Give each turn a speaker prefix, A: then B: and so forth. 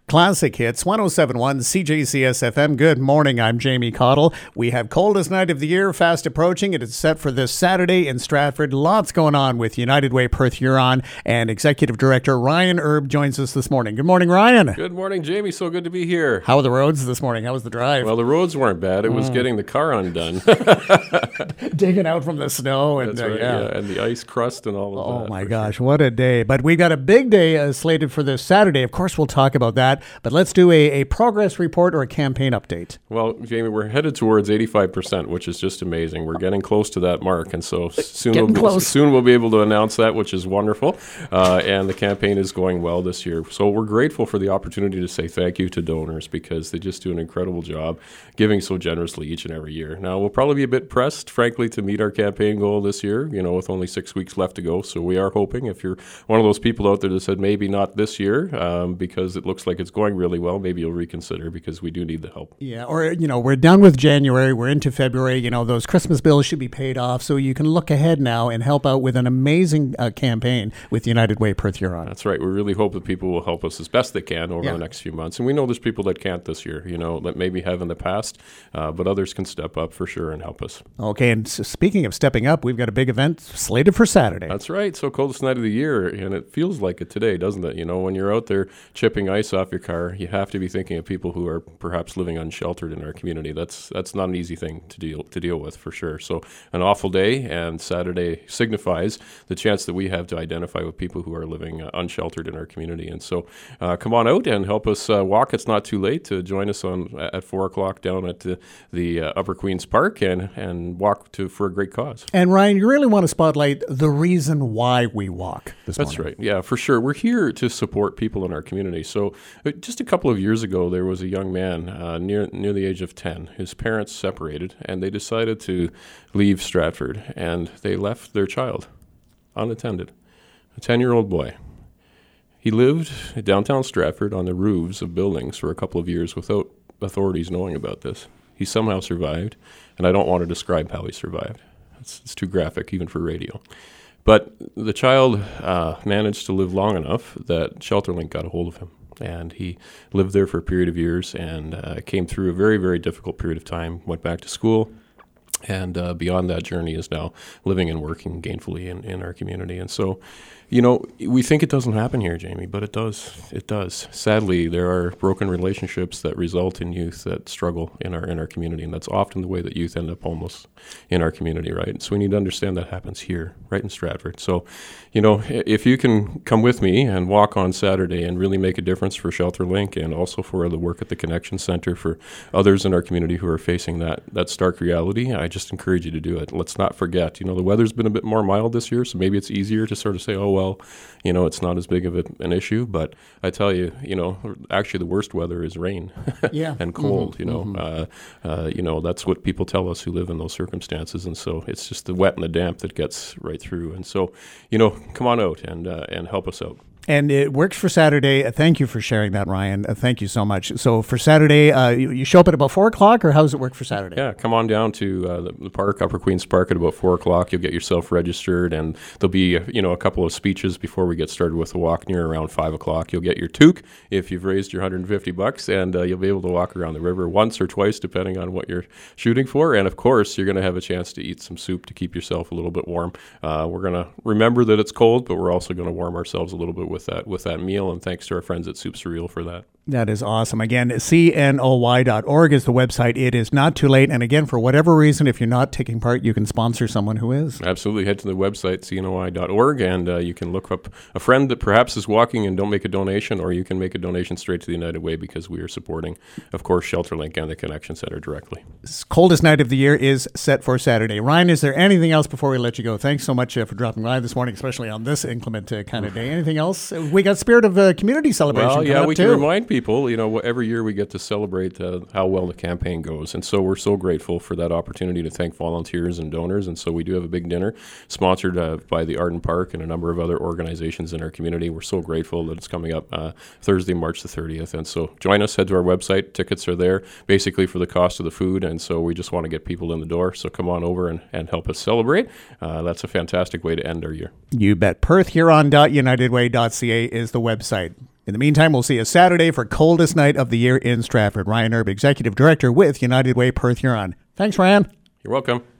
A: Classic Hits, 107.1 CJCS FM. Good morning, I'm Jamie Cottle. We have coldest night of the year fast approaching. It is set for this Saturday in Stratford. Lots going on with United Way Perth Huron, and Executive Director Ryan Erb joins us this morning. Good morning, Ryan.
B: Good morning, Jamie. So good to be here.
A: How are the roads this morning? How was the drive?
B: Well, the roads weren't bad. It was getting the car undone.
A: Digging out from the snow. And,
B: That's right, and the ice crust and all of that.
A: Oh, my gosh, what a day. But we got a big day slated for this Saturday. Of course, we'll talk about that. But let's do a progress report or a campaign update.
B: Well, Jamie, we're headed towards 85%, which is just amazing. We're getting close to that mark, and so soon we'll be able to announce that, which is wonderful. And the campaign is going well this year. So we're grateful for the opportunity to say thank you to donors because they just do an incredible job giving so generously each and every year. Now, we'll probably be a bit pressed, frankly, to meet our campaign goal this year, with only 6 weeks left to go. So we are hoping, if you're one of those people out there that said maybe not this year because it looks like it's going really well, maybe you'll reconsider because we do need the help.
A: Yeah, or, we're done with January, we're into February, those Christmas bills should be paid off, so you can look ahead now and help out with an amazing campaign with United Way Perth Huron.
B: That's right. We really hope that people will help us as best they can over the next few months. And we know there's people that can't this year, that maybe have in the past, but others can step up for sure and help us.
A: Okay, and speaking of stepping up, we've got a big event slated for Saturday.
B: That's right. So coldest night of the year, and it feels like it today, doesn't it? When you're out there chipping ice off your car, you have to be thinking of people who are perhaps living unsheltered in our community. That's not an easy thing to deal with for sure. So an awful day, and Saturday signifies the chance that we have to identify with people who are living unsheltered in our community. And so come on out and help us walk. It's not too late to join us at 4 o'clock down at the Upper Queen's Park and walk for a great cause.
A: And Ryan, you really want to spotlight the reason why we walk this morning.
B: That's right. Yeah, for sure. We're here to support people in our community. So just a couple of years ago, there was a young man near the age of 10. His parents separated, and they decided to leave Stratford, and they left their child unattended, a 10-year-old boy. He lived downtown Stratford on the roofs of buildings for a couple of years without authorities knowing about this. He somehow survived, and I don't want to describe how he survived. It's too graphic, even for radio. But the child managed to live long enough that ShelterLink got a hold of him. And he lived there for a period of years and came through a very, very difficult period of time, went back to school, and beyond that journey is now living and working gainfully in our community. And so, we think it doesn't happen here, Jamie, but it does. It does. Sadly, there are broken relationships that result in youth that struggle in our community, and that's often the way that youth end up homeless in our community, right? So we need to understand that happens here, right in Stratford. So, if you can come with me and walk on Saturday and really make a difference for ShelterLink and also for the work at the Connection Center for others in our community who are facing that stark reality, I just encourage you to do it. Let's not forget, the weather's been a bit more mild this year, so maybe it's easier to sort of say, oh, well, it's not as big of an issue. But I tell you, actually the worst weather is rain and cold. That's what people tell us who live in those circumstances. And so it's just the wet and the damp that gets right through. And so, come on out and help us out.
A: And it works for Saturday. Thank you for sharing that, Ryan. Thank you so much. So for Saturday, you show up at about 4 o'clock, or how does it work for Saturday?
B: Yeah, come on down to the park, Upper Queen's Park, at about 4 o'clock. You'll get yourself registered, and there'll be a couple of speeches before we get started with the walk near around 5 o'clock. You'll get your toque if you've raised your $150, and you'll be able to walk around the river once or twice, depending on what you're shooting for. And of course, you're going to have a chance to eat some soup to keep yourself a little bit warm. We're going to remember that it's cold, but we're also going to warm ourselves a little bit with that meal, and thanks to our friends at Soup Surreal for that.
A: That is awesome. Again, cnoy.org is the website. It is not too late. And again, for whatever reason, if you're not taking part, you can sponsor someone who is.
B: Absolutely. Head to the website, cnoy.org, and you can look up a friend that perhaps is walking and don't make a donation, or you can make a donation straight to the United Way because we are supporting, of course, ShelterLink and the Connection Center directly.
A: Coldest night of the year is set for Saturday. Ryan, is there anything else before we let you go? Thanks so much for dropping by this morning, especially on this inclement kind of day. Anything else? We got Spirit of Community Celebration
B: coming up, we
A: too.
B: Can remind people, every year we get to celebrate how well the campaign goes. And so we're so grateful for that opportunity to thank volunteers and donors. And so we do have a big dinner sponsored by the Arden Park and a number of other organizations in our community. We're so grateful that it's coming up Thursday, March the 30th. And so join us, head to our website. Tickets are there basically for the cost of the food. And so we just want to get people in the door. So come on over and help us celebrate. That's a fantastic way to end our year.
A: You bet. PerthHuron.UnitedWay.ca is the website. In the meantime, we'll see you Saturday for coldest night of the year in Stratford. Ryan Erb, Executive Director with United Way Perth Huron. Thanks, Ryan.
B: You're welcome.